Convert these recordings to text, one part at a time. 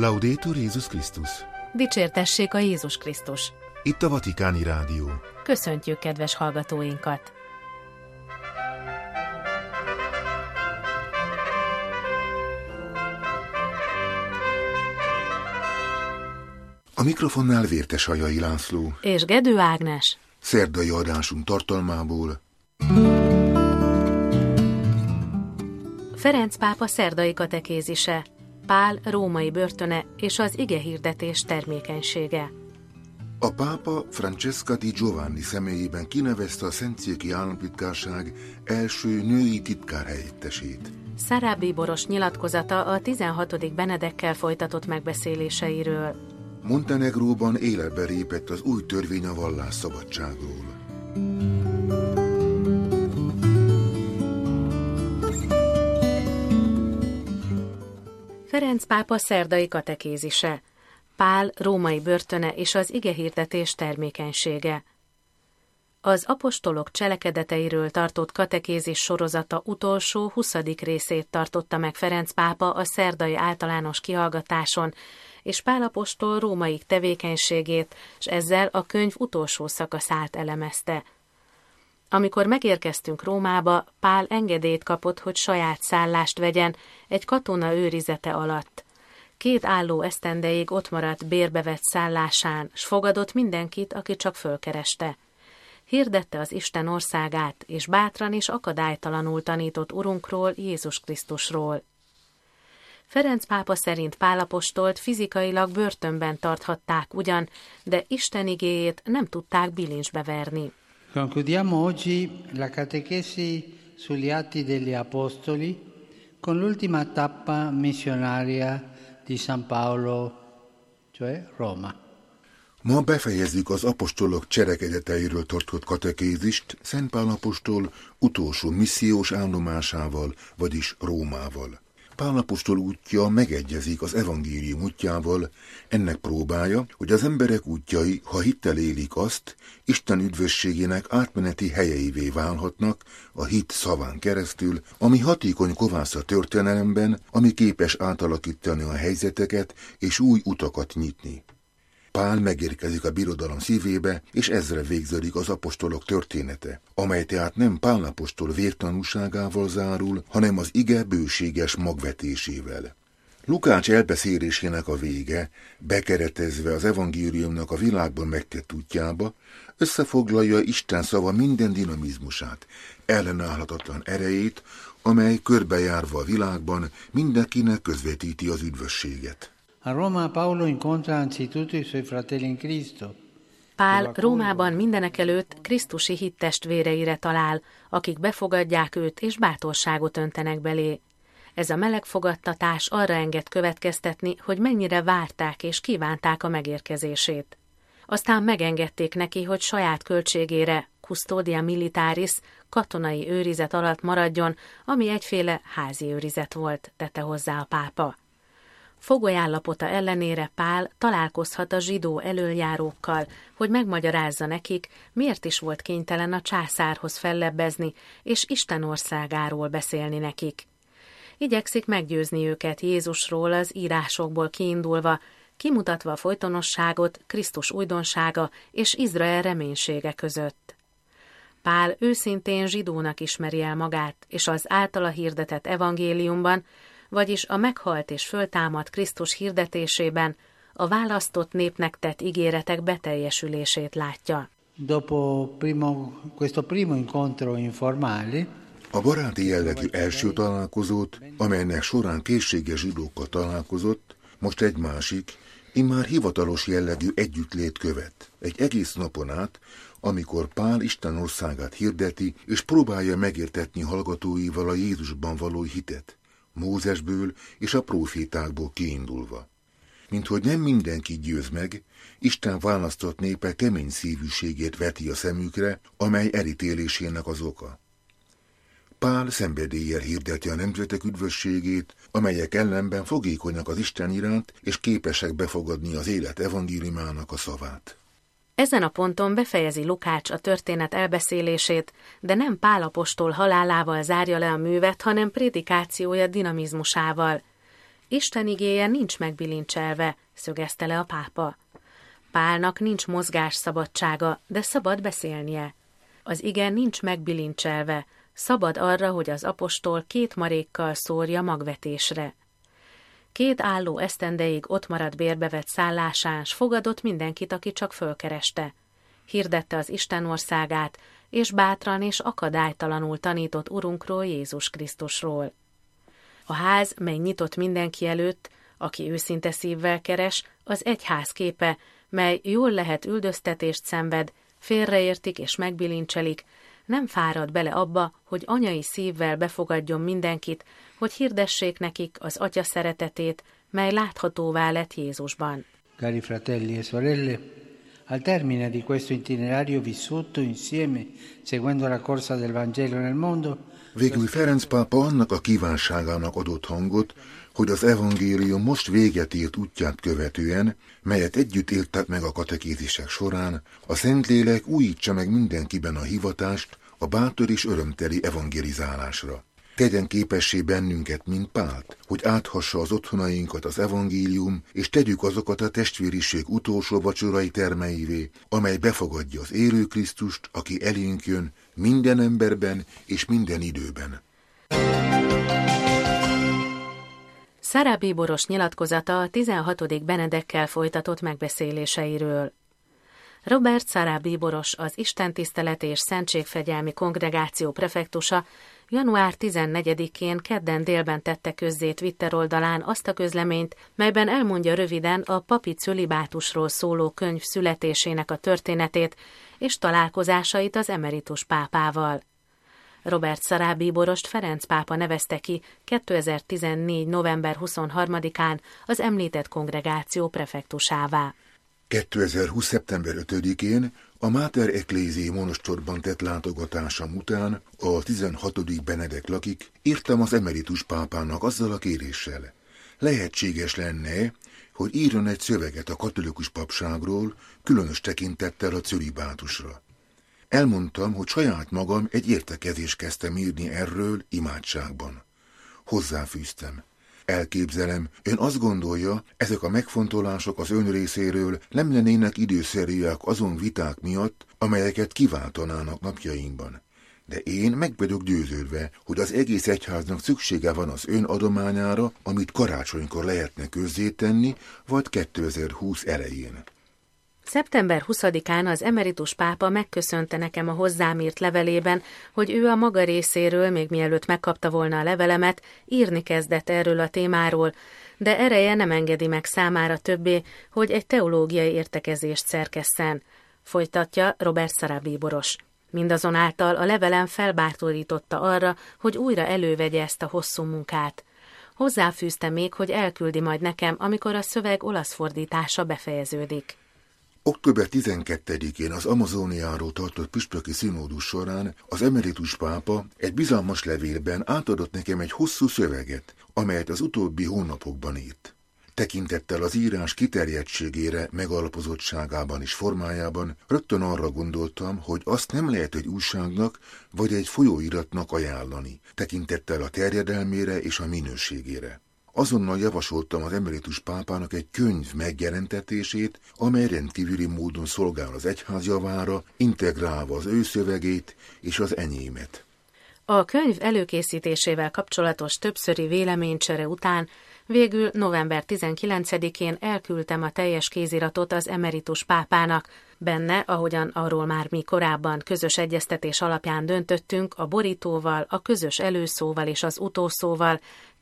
Laudetur Jézus Krisztus! Dicsértessék a Jézus Krisztus! Itt a Vatikáni Rádió. Köszöntjük kedves hallgatóinkat! A mikrofonnál Vértes Ajai László és Gedő Ágnes. Szerdai adásunk tartalmából. Ferenc pápa szerdai katekézise, Pál római börtöne és az igehirdetés termékenysége. A pápa Francesca di Giovanni személyében kinevezte a Szentszéki Államtitkárság első női titkárhelyettesét. Sarah bíboros nyilatkozata a 16. Benedekkel folytatott megbeszéléseiről. Montenegróban életbe lépett az új törvény a vallásszabadságról. Ferenc pápa szerdai katekézise, Pál római börtöne és az igehirdetés termékenysége. Az apostolok cselekedeteiről tartott katekézis sorozata utolsó 20. részét tartotta meg Ferenc pápa a szerdai általános kihallgatáson, és Pál apostol római tevékenységét, és ezzel a könyv utolsó szakaszát elemezte. Amikor megérkeztünk Rómába, Pál engedélyt kapott, hogy saját szállást vegyen egy katona őrizete alatt. 2 álló esztendeig ott maradt bérbevett szállásán, s fogadott mindenkit, aki csak fölkereste. Hirdette az Isten országát, és bátran és akadálytalanul tanított Urunkról, Jézus Krisztusról. Ferenc pápa szerint Pál apostolt fizikailag börtönben tarthatták ugyan, de Isten igéjét nem tudták bilincsbe verni. Concludiamo oggi la catechesi sugli Atti degli Apostoli con l'ultima tappa missionaria di San Paolo, cioè Roma. Ma befejezzük az apostolok cselekedeteiről tartott katekézist Szent Pál apostol utolsó missziós állomásával, vagyis Rómával. Pál apostol útja megegyezik az evangélium útjával, ennek próbája, hogy az emberek útjai, ha hittel élik azt, Isten üdvösségének átmeneti helyeivé válhatnak a hit szaván keresztül, ami hatékony kovász a történelemben, ami képes átalakítani a helyzeteket és új utakat nyitni. Pál megérkezik a birodalom szívébe, és ezzel végződik az apostolok története, amely tehát nem Pál apostol vértanúságával zárul, hanem az ige bőséges magvetésével. Lukács elbeszélésének a vége, bekeretezve az evangéliumnak a világban megtett útjába, összefoglalja Isten szava minden dinamizmusát, ellenállhatatlan erejét, amely körbejárva a világban mindenkinek közvetíti az üdvösséget. A Roma Paolo incontra anzitutto i suoi fratelli in Cristo. Pál Rómában mindenekelőtt krisztusi hittestvéreire talál, akik befogadják őt és bátorságot öntenek belé. Ez a meleg fogadtatás arra enged következtetni, hogy mennyire várták és kívánták a megérkezését. Aztán megengedték neki, hogy saját költségére, custodia militaris, katonai őrizet alatt maradjon, ami egyféle házi őrizet volt, tette hozzá a pápa. Fogolyállapota ellenére Pál találkozhat a zsidó elöljárókkal, hogy megmagyarázza nekik, miért is volt kénytelen a császárhoz fellebbezni, és Isten országáról beszélni nekik. Igyekszik meggyőzni őket Jézusról az írásokból kiindulva, kimutatva a folytonosságot Krisztus újdonsága és Izrael reménysége között. Pál őszintén zsidónak ismeri el magát, és az általa hirdetett evangéliumban, vagyis a meghalt és föltámadt Krisztus hirdetésében a választott népnek tett ígéretek beteljesülését látja. Dopo questo primo incontro informale, a baráti jellegű első találkozót, amelynek során készséges zsidókkal találkozott, most egy másik, immár hivatalos jellegű együttlét követ. Egy egész napon át, amikor Pál Isten országát hirdeti, és próbálja megértetni hallgatóival a Jézusban való hitet, Mózesből és a prófétákból kiindulva. Minthogy nem mindenki győz meg, Isten választott népe kemény szívűségét veti a szemükre, amely elítélésének az oka. Pál szenvedéllyel hirdeti a nemzetek üdvösségét, amelyek ellenben fogékonyak az Isten iránt, és képesek befogadni az élet evangéliumának a szavát. Ezen a ponton befejezi Lukács a történet elbeszélését, de nem Pál apostol halálával zárja le a művet, hanem prédikációja dinamizmusával. Isten igéje nincs megbilincselve, szögezte le a pápa. Pálnak nincs mozgásszabadsága, de szabad beszélnie. Az ige nincs megbilincselve, szabad arra, hogy az apostol 2 marékkal szórja magvetésre. 2 álló esztendeig ott maradt bérbevett szállásán, s fogadott mindenkit, aki csak fölkereste. Hirdette az Isten országát, és bátran és akadálytalanul tanított Urunkról, Jézus Krisztusról. A ház, mely nyitott mindenki előtt, aki őszinte szívvel keres, az egyház képe, mely jól lehet üldöztetést szenved, félreértik és megbilincselik, nem fárad bele abba, hogy anyai szívvel befogadjon mindenkit, hogy hirdessék nekik az Atya szeretetét, mely láthatóvá lett Jézusban. Cari fratelli e sorelle, al termine di questo itinerario vissuto insieme, seguendo la corsa del Vangelo nel mondo, végül Ferenc pápa annak a kívánságának adott hangot, hogy az evangélium most véget ért útját követően, melyet együtt éltek meg a katekézisek során, a Szentlélek újítsa meg mindenkiben a hivatást a bátor és örömteli evangelizálásra. Tegyen képessé bennünket, mint Pált, hogy áthassa az otthonainkat az evangélium, és tegyük azokat a testvériség utolsó vacsorai termeivé, amely befogadja az élő Krisztust, aki elénk jön minden emberben és minden időben. Sarah bíboros nyilatkozata a 16. Benedekkel folytatott megbeszéléseiről. Robert Sarah bíboros, az Istentisztelet és Szentségfegyelmi Kongregáció prefektusa január 14-én kedden délben tette közzé Twitter oldalán azt a közleményt, melyben elmondja röviden a papi cölibátusról szóló könyv születésének a történetét és találkozásait az emeritus pápával. Robert Sarah bíborost Ferenc pápa nevezte ki 2014. november 23-án az említett kongregáció prefektusává. 2020. szeptember 5-én a Mater Ecclesiae monostorban tett látogatásom után, a 16. Benedek lakik, írtam az emeritus pápának azzal a kéréssel. Lehetséges lenne, hogy írjon egy szöveget a katolikus papságról, különös tekintettel a cölibátusra. Elmondtam, hogy saját magam egy értekezést kezdtem írni erről imádságban. Hozzáfűztem. Elképzelem, ön azt gondolja, ezek a megfontolások az ön részéről nem lennének időszerűek azon viták miatt, amelyeket kiváltanának napjainkban. De én meg vagyok győződve, hogy az egész egyháznak szüksége van az ön adományára, amit karácsonykor lehetne közzétenni, vagy 2020 elején. Szeptember 20-án az emeritus pápa megköszönte nekem a hozzám írt levelében, hogy ő a maga részéről, még mielőtt megkapta volna a levelemet, írni kezdett erről a témáról, de ereje nem engedi meg számára többé, hogy egy teológiai értekezést szerkesszen, folytatja Robert Sarah bíboros. Mindazonáltal a levelem felbátorította arra, hogy újra elővegye ezt a hosszú munkát. Hozzáfűzte még, hogy elküldi majd nekem, amikor a szöveg olasz fordítása befejeződik. Október 12-én az Amazóniáról tartott püspöki színódus során az emeritus pápa egy bizalmas levélben átadott nekem egy hosszú szöveget, amelyet az utóbbi hónapokban írt. Tekintettel az írás kiterjedtségére, megalapozottságában és formájában rögtön arra gondoltam, hogy azt nem lehet egy újságnak vagy egy folyóiratnak ajánlani, tekintettel a terjedelmére és a minőségére. Azonnal javasoltam az emeritus pápának egy könyv megjelentetését, amely rendkívüli módon szolgál az egyház javára, integrálva az ő szövegét és az enyémet. A könyv előkészítésével kapcsolatos többszöri véleménycsere után végül november 19-én elküldtem a teljes kéziratot az emeritus pápának. Benne, ahogyan arról már mi korábban közös egyeztetés alapján döntöttünk, a borítóval, a közös előszóval és az utószóval,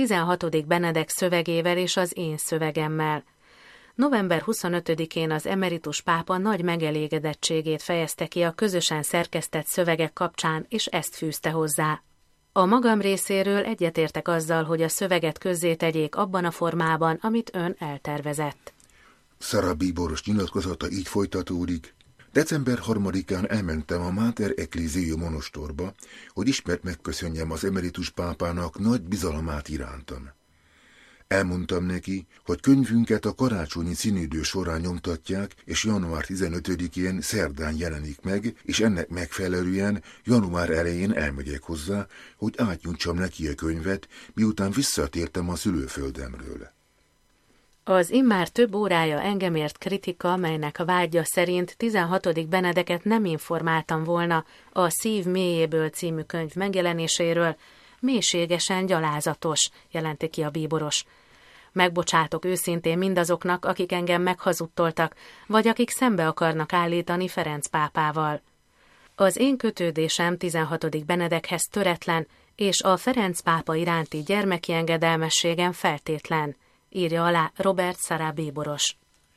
16. Benedek szövegével és az én szövegemmel. November 25-én az emeritus pápa nagy megelégedettségét fejezte ki a közösen szerkesztett szövegek kapcsán, és ezt fűzte hozzá. A magam részéről egyetértek azzal, hogy a szöveget közzétegyék abban a formában, amit ön eltervezett. Sarah bíboros nyilatkozata így folytatódik. December 3-án elmentem a Mater Ecclesiae monostorba, hogy ismét megköszönjem az emeritus pápának nagy bizalmát irántam. Elmondtam neki, hogy könyvünket a karácsonyi színidő során nyomtatják, és január 15-én szerdán jelenik meg, és ennek megfelelően január elején elmegyek hozzá, hogy átnyújtsam neki a könyvet, miután visszatértem a szülőföldemről. Az immár több órája engem ért kritika, melynek a vágya szerint 16. Benedeket nem informáltam volna a Szív mélyéből című könyv megjelenéséről, mélységesen gyalázatos, jelenti ki a bíboros. Megbocsátok őszintén mindazoknak, akik engem meghazudtoltak, vagy akik szembe akarnak állítani Ferenc pápával. Az én kötődésem 16. Benedekhez töretlen, és a Ferenc pápa iránti gyermeki engedelmességem feltétlen, írja alá Robert Sará bíboros.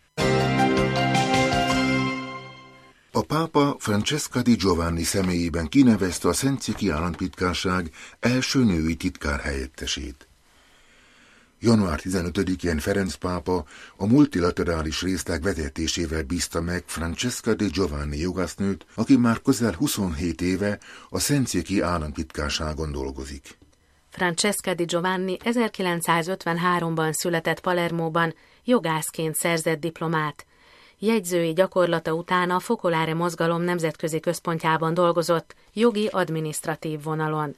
A pápa Francesca di Giovanni személyében kinevezte a Szentszéki Államtitkárság első női titkárhelyettesét. Január 15-én Ferenc pápa a multilaterális részleg vezetésével bízta meg Francesca di Giovanni jogásznőt, aki már közel 27 éve a Szentszéki Államtitkárságon dolgozik. Francesca di Giovanni 1953-ban született Palermóban, jogászként szerzett diplomát. Jegyzői gyakorlata után a Focolare mozgalom nemzetközi központjában dolgozott, jogi adminisztratív vonalon.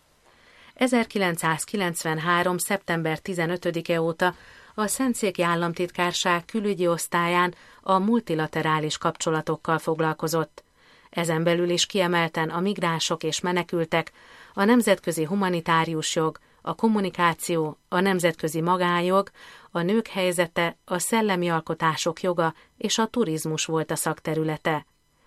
1993. szeptember 15-e óta a Szentszéki Államtitkárság külügyi osztályán a multilaterális kapcsolatokkal foglalkozott. Ezen belül is kiemelten a migránsok és menekültek, a nemzetközi humanitárius jog, a kommunikáció, a nemzetközi magánjog, a nők helyzete, a szellemi alkotások joga és a turizmus volt a szakterülete.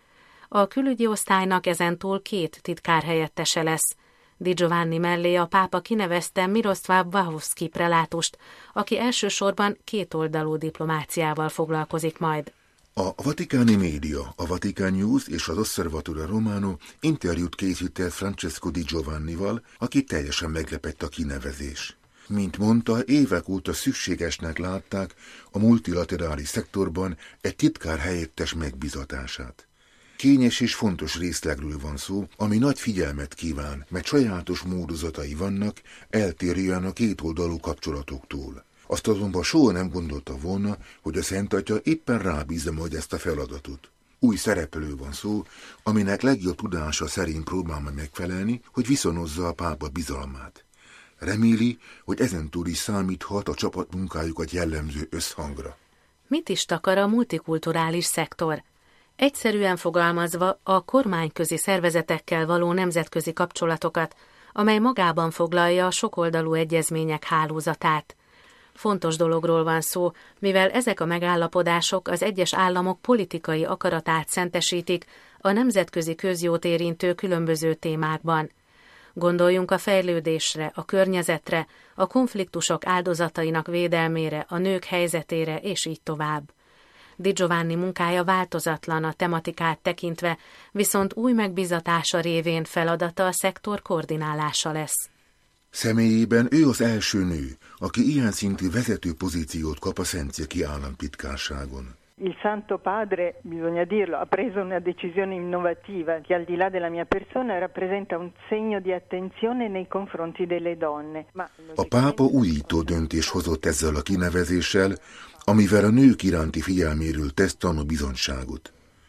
A külügyi osztálynak ezentúl 2 titkárhelyettese lesz. Di Giovanni mellé a pápa kinevezte Miroslav Wachowski prelátust, aki elsősorban kétoldalú diplomáciával foglalkozik majd. A vatikáni média, a Vatican News és az Osservatore Romano interjút készített Francesco di Giovannival, aki teljesen meglepett a kinevezés. Mint mondta, évek óta szükségesnek látták a multilaterális szektorban egy titkár helyettes megbízatását. Kényes és fontos részlegről van szó, ami nagy figyelmet kíván, mert sajátos módozatai vannak, eltérően a kétoldalú kapcsolatoktól. Azt azonban soha nem gondolta volna, hogy a Szent Atya éppen rábízza majd ezt a feladatot. Új szereplő van szó, aminek legjobb tudása szerint próbál majd megfelelni, hogy viszonozza a pápa bizalmát. Reméli, hogy ezentúl is számíthat a csapatmunkájukat jellemző összhangra. Mit is takar a multikulturális szektor? Egyszerűen fogalmazva a kormányközi szervezetekkel való nemzetközi kapcsolatokat, amely magában foglalja a sokoldalú egyezmények hálózatát. Fontos dologról van szó, mivel ezek a megállapodások az egyes államok politikai akaratát szentesítik a nemzetközi közjót érintő különböző témákban. Gondoljunk a fejlődésre, a környezetre, a konfliktusok áldozatainak védelmére, a nők helyzetére, és így tovább. Di Giovanni munkája változatlan a tematikát tekintve, viszont új megbízatása révén feladata a szektor koordinálása lesz. Személyében ő az első nő, aki ilyen szintű vezető pozíciót kap a Szentszéki Államtitkárságon. Il Santo Padre, bisogna dirlo, ha preso una decisione innovativa che al di là della mia persona rappresenta un segno di attenzione nei confronti delle donne. A pápa újító döntést hozott ezzel a kinevezéssel, amivel a nők iránti figyelméről tesz tanúbizonyságot.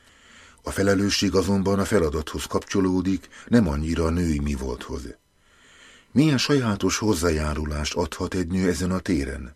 A felelősség azonban a feladathoz kapcsolódik, nem annyira a női mi volthoz. Milyen sajátos hozzájárulást adhat egy nő ezen a téren?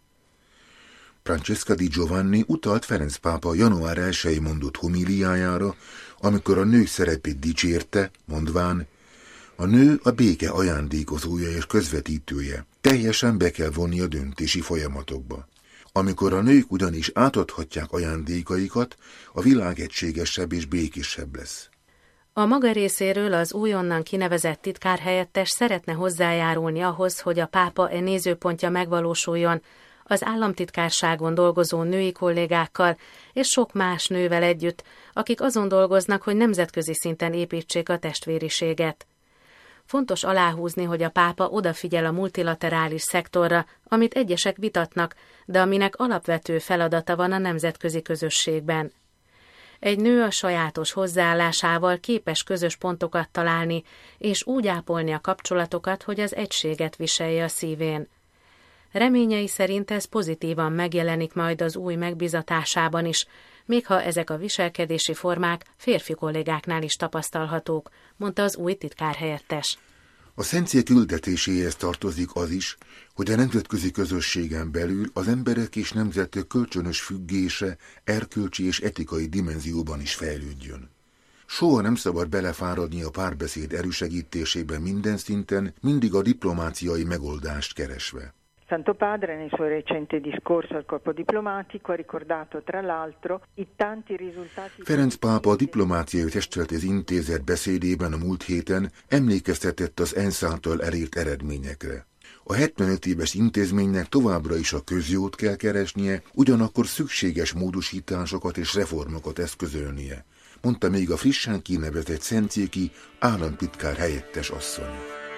Francesca di Giovanni utalt Ferenc pápa január 1-i mondott homíliájára, amikor a nők szerepét dicsérte, mondván, a nő a béke ajándékozója és közvetítője, teljesen be kell vonni a döntési folyamatokba. Amikor a nők ugyanis átadhatják ajándékaikat, a világ egységesebb és békésebb lesz. A maga részéről az újonnan kinevezett titkárhelyettes szeretne hozzájárulni ahhoz, hogy a pápa nézőpontja megvalósuljon az államtitkárságon dolgozó női kollégákkal és sok más nővel együtt, akik azon dolgoznak, hogy nemzetközi szinten építsék a testvériséget. Fontos aláhúzni, hogy a pápa odafigyel a multilaterális szektorra, amit egyesek vitatnak, de aminek alapvető feladata van a nemzetközi közösségben. Egy nő a sajátos hozzáállásával képes közös pontokat találni, és úgy ápolni a kapcsolatokat, hogy az egységet viselje a szívén. Reményei szerint ez pozitívan megjelenik majd az új megbízatásában is, még ha ezek a viselkedési formák férfi kollégáknál is tapasztalhatók, mondta az új titkárhelyettes. A szentcél küldetéséhez tartozik az is, hogy a nemzetközi közösségen belül az emberek és nemzetek kölcsönös függése erkölcsi és etikai dimenzióban is fejlődjön. Soha nem szabad belefáradni a párbeszéd elősegítésében minden szinten, mindig a diplomáciai megoldást keresve. Santo Padre nel suo recente discorso al corpo diplomatico ha ricordato tra l'altro i tanti risultati. Ferenc pápa a diplomáciai testülethez intézett beszédében a múlt héten emlékeztetett az ENSZ által elért eredményekre. A 75 éves intézménynek továbbra is a közjót kell keresnie, ugyanakkor szükséges módosításokat és reformokat eszközölnie, mondta még a frissen kinevezett szentszéki államtitkár helyettes asszony.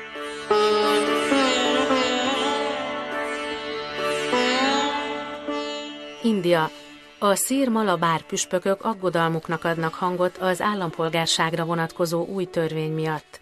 India. A szír malabár püspökök aggodalmuknak adnak hangot az állampolgárságra vonatkozó új törvény miatt.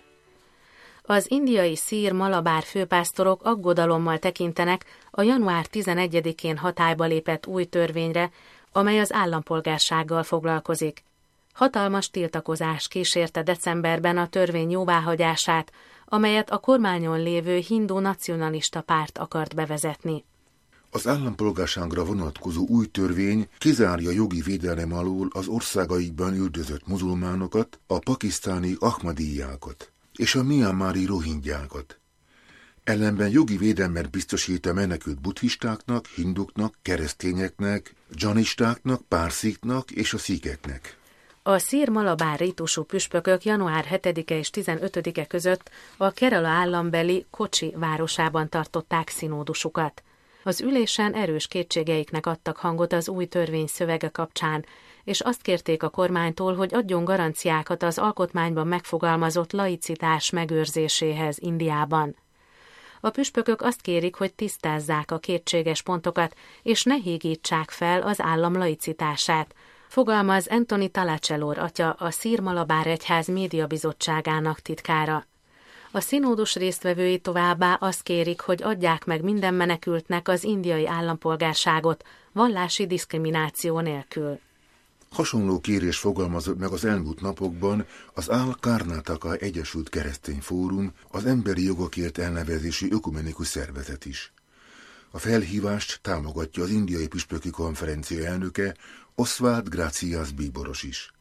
Az indiai szír malabár főpásztorok aggodalommal tekintenek a január 11-én hatályba lépett új törvényre, amely az állampolgársággal foglalkozik. Hatalmas tiltakozás kísérte decemberben a törvény jóváhagyását, amelyet a kormányon lévő hindu nacionalista párt akart bevezetni. Az állampolgárságra vonatkozó új törvény kizárja jogi védelem alól az országaikban üldözött muzulmánokat, a pakisztáni ahmadiyákat és a mianmari rohingyákat. Ellenben jogi védelmet biztosít a menekült buddhistáknak, hinduknak, keresztényeknek, dzsanistáknak, pársziknak és a szíkeknek. A szír malabár rítusú püspökök január 7-e és 15-e között a Kerala állambeli Kocsi városában tartották szinódusukat. Az ülésen erős kétségeiknek adtak hangot az új törvény szövege kapcsán, és azt kérték a kormánytól, hogy adjon garanciákat az alkotmányban megfogalmazott laicitás megőrzéséhez Indiában. A püspökök azt kérik, hogy tisztázzák a kétséges pontokat, és ne hígítsák fel az állam laicitását, fogalmaz Anthony Talacellor atya, a Szír Malabár Egyház médiabizottságának titkára. A színódus résztvevői továbbá azt kérik, hogy adják meg minden menekültnek az indiai állampolgárságot, vallási diszkrimináció nélkül. Hasonló kérés fogalmazott meg az elmúlt napokban az Al-Karnataka Egyesült Keresztény Fórum, az Emberi Jogokért elnevezésű ökumenikus szervezet is. A felhívást támogatja az indiai püspöki konferencia elnöke, Oswald Gracias Bíboros is.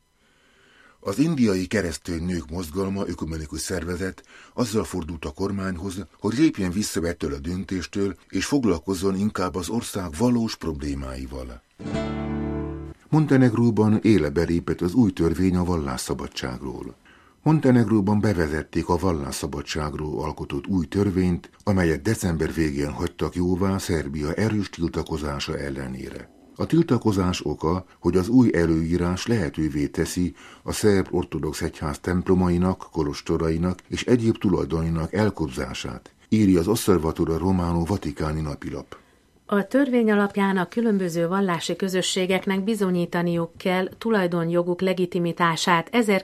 Az indiai keresztény nők mozgalma ökumenikus szervezet azzal fordult a kormányhoz, hogy lépjen vissza ettől a döntéstől, és foglalkozzon inkább az ország valós problémáival. Montenegróban életbe lépett az új törvény a vallásszabadságról. Montenegróban bevezették a vallásszabadságról alkotott új törvényt, amelyet december végén hagytak jóvá Szerbia erős tiltakozása ellenére. A tiltakozás oka, hogy az új előírás lehetővé teszi a szerb ortodox egyház templomainak, kolostorainak és egyéb tulajdoninak elkobzását, írja az Osservatore Romano vatikáni napilap. A törvény alapján a különböző vallási közösségeknek bizonyítaniuk kell tulajdonjoguk legitimitását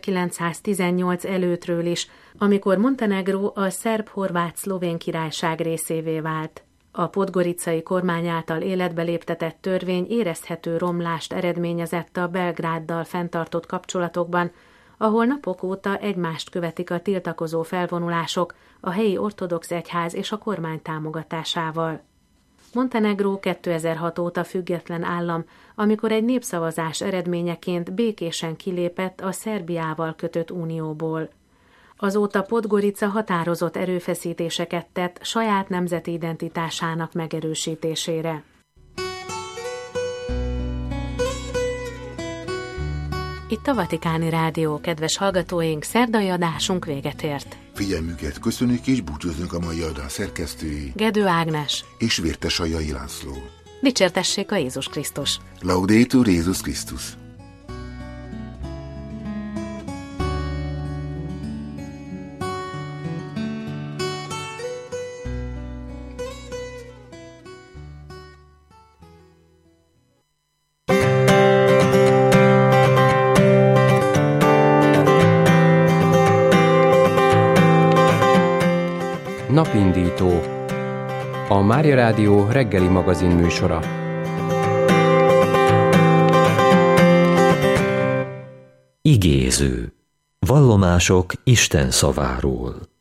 1918 előttről is, amikor Montenegró a szerb-horvát-szlovén királyság részévé vált. A podgoricai kormány által életbe léptetett törvény érezhető romlást eredményezett a Belgráddal fenntartott kapcsolatokban, ahol napok óta egymást követik a tiltakozó felvonulások a helyi ortodox egyház és a kormány támogatásával. Montenegró 2006 óta független állam, amikor egy népszavazás eredményeként békésen kilépett a Szerbiával kötött unióból. Azóta Podgorica határozott erőfeszítéseket tett saját nemzeti identitásának megerősítésére. Itt a Vatikáni Rádió, kedves hallgatóink, szerdai adásunk véget ért. Figyelmüket köszönjük és búcsúzunk a mai adás szerkesztői Gedő Ágnes és Vértesajai László. Dicsértessék a Jézus Krisztus! Laudetur Jézus Krisztus! Napindító, a Mária Rádió reggeli magazin műsora. Igéző. Vallomások Isten szaváról.